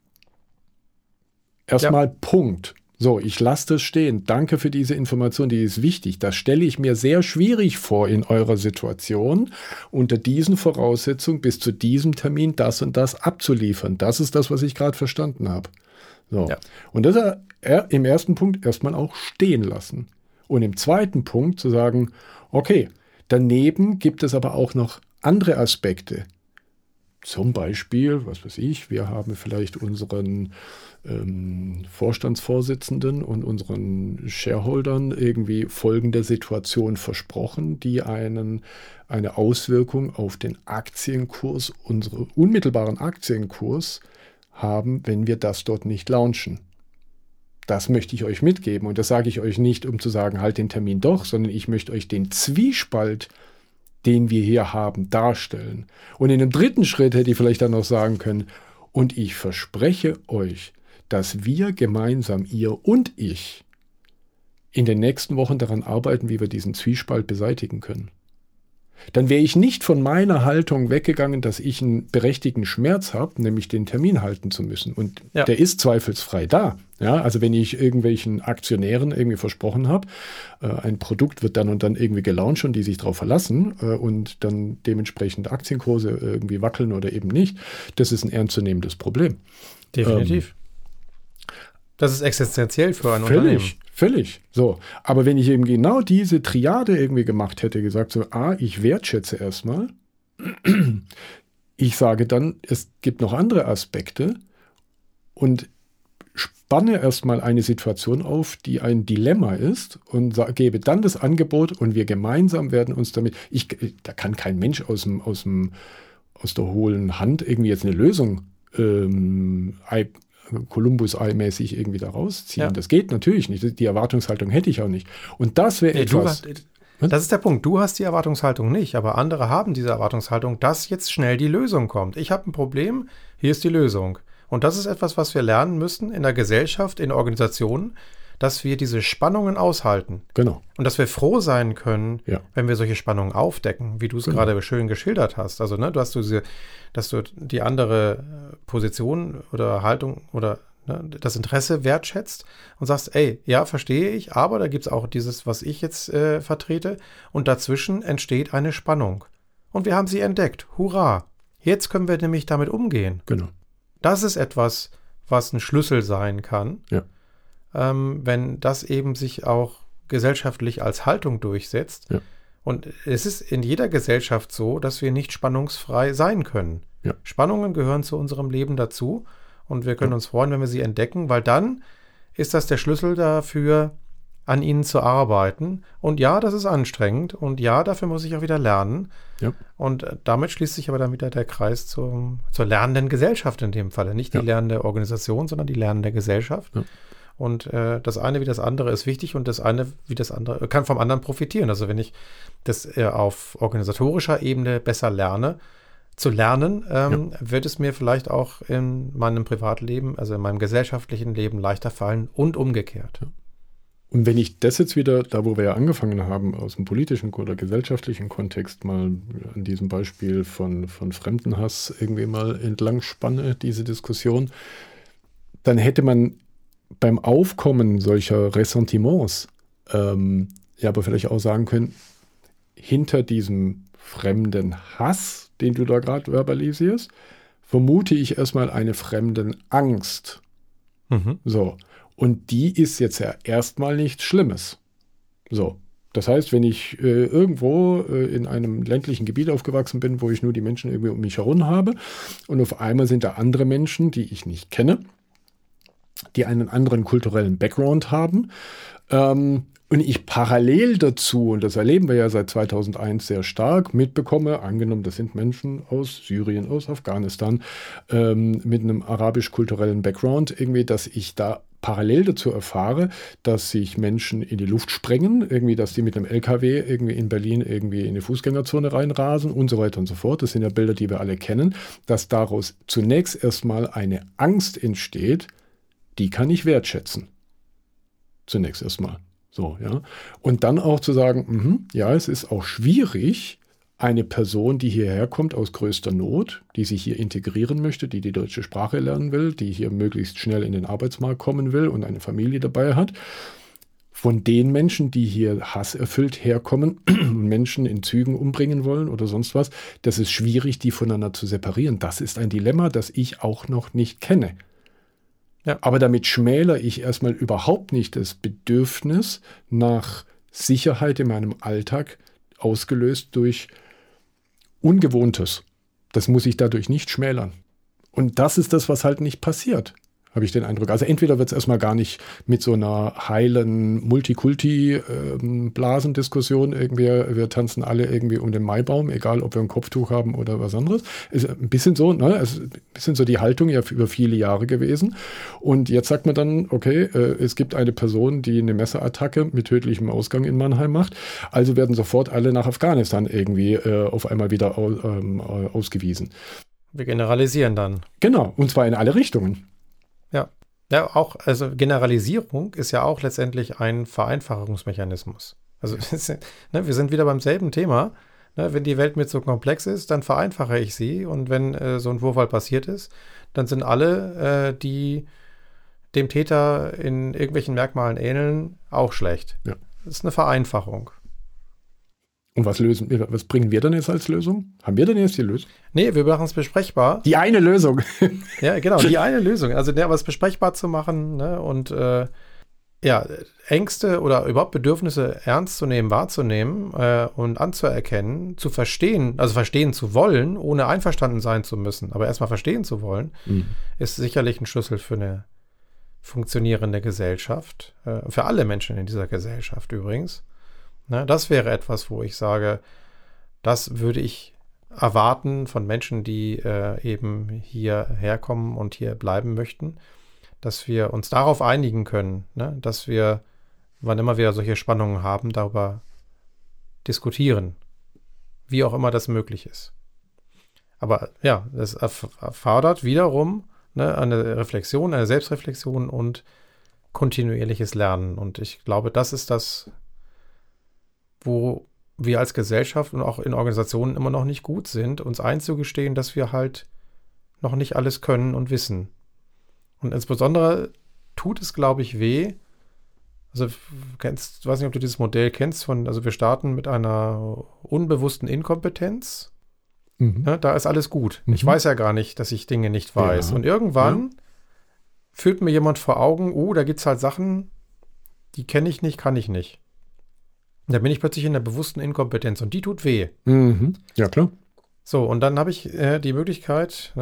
Erstmal Punkt. So, ich lasse das stehen. Danke für diese Information, die ist wichtig. Das stelle ich mir sehr schwierig vor in eurer Situation, unter diesen Voraussetzungen bis zu diesem Termin das und das abzuliefern. Das ist das, was ich gerade verstanden habe. So. Ja. Und das im ersten Punkt erstmal auch stehen lassen. Und im zweiten Punkt zu sagen, okay, daneben gibt es aber auch noch andere Aspekte. Zum Beispiel, was weiß ich, wir haben vielleicht unseren Vorstandsvorsitzenden und unseren Shareholdern irgendwie folgende Situation versprochen, die eine Auswirkung auf den Aktienkurs, unseren unmittelbaren Aktienkurs haben, wenn wir das dort nicht launchen. Das möchte ich euch mitgeben und das sage ich euch nicht, um zu sagen, halt den Termin doch, sondern ich möchte euch den Zwiespalt, den wir hier haben, darstellen. Und in einem dritten Schritt hätte ich vielleicht dann noch sagen können, und ich verspreche euch, dass wir gemeinsam, ihr und ich, in den nächsten Wochen daran arbeiten, wie wir diesen Zwiespalt beseitigen können. Dann wäre ich nicht von meiner Haltung weggegangen, dass ich einen berechtigten Schmerz habe, nämlich den Termin halten zu müssen. Und der ist zweifelsfrei da. Ja, also wenn ich irgendwelchen Aktionären irgendwie versprochen habe, ein Produkt wird dann und dann irgendwie gelauncht und die sich darauf verlassen und dann dementsprechend Aktienkurse irgendwie wackeln oder eben nicht, das ist ein ernstzunehmendes Problem. Definitiv. Das ist existenziell für ein Unternehmen. Völlig. So. Aber wenn ich eben genau diese Triade irgendwie gemacht hätte, gesagt so, ich wertschätze erstmal, ich sage dann, es gibt noch andere Aspekte und spanne erstmal eine Situation auf, die ein Dilemma ist und gebe dann das Angebot und wir gemeinsam werden uns damit, da kann kein Mensch aus der hohlen Hand irgendwie jetzt eine Lösung Columbus-Ei-mäßig irgendwie da rausziehen. Ja. Das geht natürlich nicht. Die Erwartungshaltung hätte ich auch nicht. Und das wäre etwas... Das ist der Punkt. Du hast die Erwartungshaltung nicht, aber andere haben diese Erwartungshaltung, dass jetzt schnell die Lösung kommt. Ich habe ein Problem, hier ist die Lösung. Und das ist etwas, was wir lernen müssen in der Gesellschaft, in Organisationen, dass wir diese Spannungen aushalten. Genau. Und dass wir froh sein können, wenn wir solche Spannungen aufdecken, wie du es gerade schön geschildert hast. Also, dass du die andere Position oder Haltung oder das Interesse wertschätzt und sagst, verstehe ich, aber da gibt es auch dieses, was ich jetzt vertrete und dazwischen entsteht eine Spannung. Und wir haben sie entdeckt. Hurra! Jetzt können wir nämlich damit umgehen. Genau. Das ist etwas, was ein Schlüssel sein kann, wenn das eben sich auch gesellschaftlich als Haltung durchsetzt. Ja. Und es ist in jeder Gesellschaft so, dass wir nicht spannungsfrei sein können. Ja. Spannungen gehören zu unserem Leben dazu und wir können uns freuen, wenn wir sie entdecken, weil dann ist das der Schlüssel dafür, an ihnen zu arbeiten. Und ja, das ist anstrengend und ja, dafür muss ich auch wieder lernen. Ja. Und damit schließt sich aber dann wieder der Kreis zur lernenden Gesellschaft in dem Falle. Nicht die lernende Organisation, sondern die lernende Gesellschaft. Ja. Und das eine wie das andere ist wichtig und das eine wie das andere kann vom anderen profitieren. Also wenn ich das auf organisatorischer Ebene besser lerne, zu lernen, wird es mir vielleicht auch in meinem Privatleben, also in meinem gesellschaftlichen Leben leichter fallen und umgekehrt. Und wenn ich das jetzt wieder, da wo wir ja angefangen haben, aus dem politischen oder gesellschaftlichen Kontext mal an diesem Beispiel von Fremdenhass irgendwie mal entlang spanne, diese Diskussion, dann hätte man beim Aufkommen solcher Ressentiments aber vielleicht auch sagen können, hinter diesem fremden Hass, den du da gerade verbalisierst, vermute ich erstmal eine fremden Angst. So. Und die ist jetzt ja erstmal nichts Schlimmes. So. Das heißt, wenn ich irgendwo in einem ländlichen Gebiet aufgewachsen bin, wo ich nur die Menschen irgendwie um mich herum habe und auf einmal sind da andere Menschen, die ich nicht kenne, die einen anderen kulturellen Background haben, und ich parallel dazu, und das erleben wir ja seit 2001 sehr stark, mitbekomme, angenommen, das sind Menschen aus Syrien, aus Afghanistan, mit einem arabisch-kulturellen Background, irgendwie, dass ich da parallel dazu erfahre, dass sich Menschen in die Luft sprengen, irgendwie, dass die mit einem LKW irgendwie in Berlin irgendwie in eine Fußgängerzone reinrasen und so weiter und so fort. Das sind ja Bilder, die wir alle kennen, dass daraus zunächst erstmal eine Angst entsteht, die kann ich wertschätzen. Zunächst erstmal. So, ja. Und dann auch zu sagen, ja, es ist auch schwierig, eine Person, die hierher kommt aus größter Not, die sich hier integrieren möchte, die die deutsche Sprache lernen will, die hier möglichst schnell in den Arbeitsmarkt kommen will und eine Familie dabei hat, von den Menschen, die hier hasserfüllt herkommen und Menschen in Zügen umbringen wollen oder sonst was, das ist schwierig, die voneinander zu separieren. Das ist ein Dilemma, das ich auch noch nicht kenne. Ja. Aber damit schmälere ich erstmal überhaupt nicht das Bedürfnis nach Sicherheit in meinem Alltag, ausgelöst durch Ungewohntes. Das muss ich dadurch nicht schmälern. Und das ist das, was halt nicht passiert, habe ich den Eindruck. Also entweder wird es erstmal gar nicht mit so einer heilen Multikulti-Blasendiskussion irgendwie, wir tanzen alle irgendwie um den Maibaum, egal ob wir ein Kopftuch haben oder was anderes. Ist ein bisschen so, ne? Also ein bisschen so die Haltung ja über viele Jahre gewesen. Und jetzt sagt man dann, okay, es gibt eine Person, die eine Messerattacke mit tödlichem Ausgang in Mannheim macht. Also werden sofort alle nach Afghanistan irgendwie auf einmal wieder ausgewiesen. Wir generalisieren dann. Genau, und zwar in alle Richtungen. Ja, auch, also Generalisierung ist ja auch letztendlich ein Vereinfachungsmechanismus. Also wir sind wieder beim selben Thema. Ne, wenn die Welt mir zu komplex ist, dann vereinfache ich sie. Und wenn so ein Vorfall passiert ist, dann sind alle, die dem Täter in irgendwelchen Merkmalen ähneln, auch schlecht. Ja. Das ist eine Vereinfachung. Und was bringen wir dann jetzt als Lösung? Haben wir denn jetzt die Lösung? Nee, wir machen es besprechbar. Die eine Lösung. Ja, genau, die eine Lösung. Also was besprechbar zu machen, ne, und Ängste oder überhaupt Bedürfnisse ernst zu nehmen, wahrzunehmen und anzuerkennen, zu verstehen, also verstehen zu wollen, ohne einverstanden sein zu müssen, aber erstmal verstehen zu wollen, ist sicherlich ein Schlüssel für eine funktionierende Gesellschaft. Für alle Menschen in dieser Gesellschaft übrigens. Na, das wäre etwas, wo ich sage, das würde ich erwarten von Menschen, die eben hierher kommen und hier bleiben möchten, dass wir uns darauf einigen können, ne? Dass wir, wann immer wir solche Spannungen haben, darüber diskutieren, wie auch immer das möglich ist. Aber ja, das erfordert wiederum, ne, eine Reflexion, eine Selbstreflexion und kontinuierliches Lernen. Und ich glaube, das ist das, wo wir als Gesellschaft und auch in Organisationen immer noch nicht gut sind, uns einzugestehen, dass wir halt noch nicht alles können und wissen. Und insbesondere tut es, glaube ich, weh. Also ich weiß nicht, ob du dieses Modell kennst, also wir starten mit einer unbewussten Inkompetenz. Ja, da ist alles gut. Ich weiß ja gar nicht, dass ich Dinge nicht weiß. Ja. Und irgendwann führt mir jemand vor Augen, da gibt es halt Sachen, die kenne ich nicht, kann ich nicht. Da bin ich plötzlich in der bewussten Inkompetenz und die tut weh. Ja, klar. So, und dann habe ich die Möglichkeit,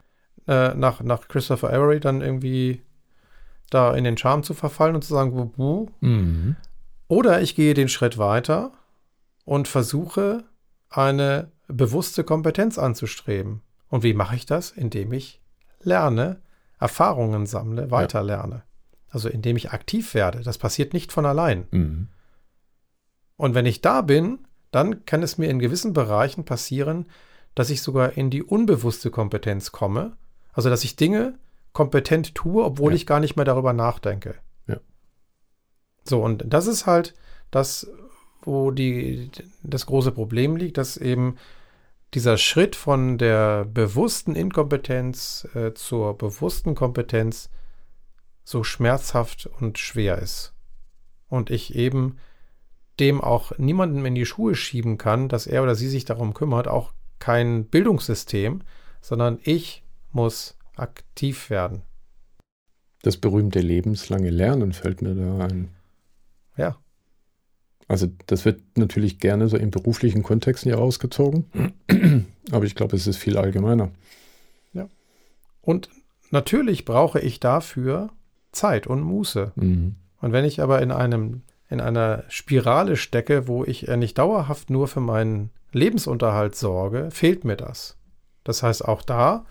nach Christopher Avery dann irgendwie da in den Charme zu verfallen und zu sagen, buh. Oder ich gehe den Schritt weiter und versuche, eine bewusste Kompetenz anzustreben. Und wie mache ich das? Indem ich lerne, Erfahrungen sammle, weiterlerne. Also indem ich aktiv werde. Das passiert nicht von allein. Mhm. Und wenn ich da bin, dann kann es mir in gewissen Bereichen passieren, dass ich sogar in die unbewusste Kompetenz komme. Also dass ich Dinge kompetent tue, obwohl ich gar nicht mehr darüber nachdenke. Ja. So, und das ist halt das, wo das große Problem liegt, dass eben dieser Schritt von der bewussten Inkompetenz zur bewussten Kompetenz so schmerzhaft und schwer ist. Und ich eben dem auch niemandem in die Schuhe schieben kann, dass er oder sie sich darum kümmert, auch kein Bildungssystem, sondern ich muss aktiv werden. Das berühmte lebenslange Lernen fällt mir da ein. Ja. Also das wird natürlich gerne so in beruflichen Kontexten hier rausgezogen, aber ich glaube, es ist viel allgemeiner. Ja. Und natürlich brauche ich dafür Zeit und Muße. Mhm. Und wenn ich aber in einer Spirale stecke, wo ich nicht dauerhaft nur für meinen Lebensunterhalt sorge, fehlt mir das. Das heißt, auch da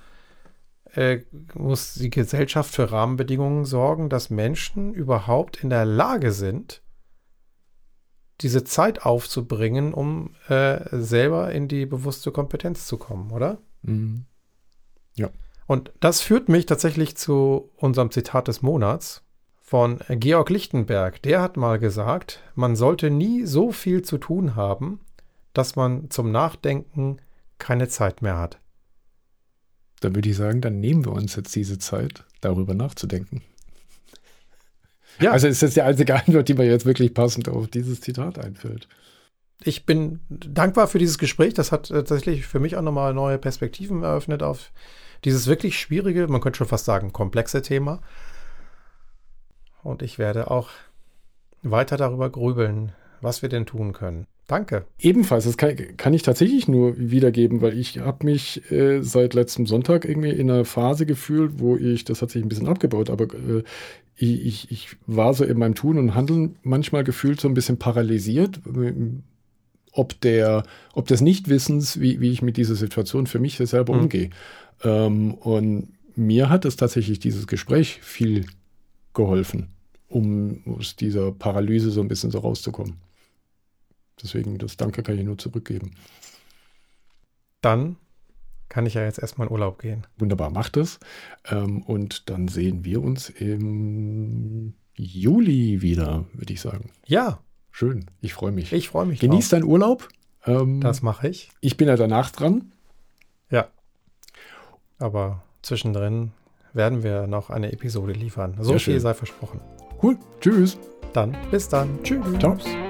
muss die Gesellschaft für Rahmenbedingungen sorgen, dass Menschen überhaupt in der Lage sind, diese Zeit aufzubringen, um selber in die bewusste Kompetenz zu kommen, oder? Mhm. Ja. Und das führt mich tatsächlich zu unserem Zitat des Monats von Georg Lichtenberg. Der hat mal gesagt, man sollte nie so viel zu tun haben, dass man zum Nachdenken keine Zeit mehr hat. Dann würde ich sagen, dann nehmen wir uns jetzt diese Zeit, darüber nachzudenken. Ja. Also ist das die einzige Antwort, die mir jetzt wirklich passend auf dieses Zitat einfällt. Ich bin dankbar für dieses Gespräch. Das hat tatsächlich für mich auch nochmal neue Perspektiven eröffnet auf dieses wirklich schwierige, man könnte schon fast sagen, komplexe Thema. Und ich werde auch weiter darüber grübeln, was wir denn tun können. Danke. Ebenfalls, das kann ich tatsächlich nur wiedergeben, weil ich habe mich seit letztem Sonntag irgendwie in einer Phase gefühlt, wo das hat sich ein bisschen abgebaut, aber ich war so in meinem Tun und Handeln manchmal gefühlt so ein bisschen paralysiert, ob des Nichtwissens, wie ich mit dieser Situation für mich selber umgehe. Und mir hat es tatsächlich dieses Gespräch viel geholfen, um aus dieser Paralyse so ein bisschen so rauszukommen. Deswegen, das Danke kann ich nur zurückgeben. Dann kann ich ja jetzt erstmal in Urlaub gehen. Wunderbar, macht es. Und dann sehen wir uns im Juli wieder, würde ich sagen. Ja. Schön, ich freue mich. Ich freue mich. Genieß deinen Urlaub. Das mache ich. Ich bin ja danach dran. Ja. Aber zwischendrin werden wir noch eine Episode liefern. So viel sei versprochen. Cool, tschüss. Dann, bis dann. Tschüss. Ciao.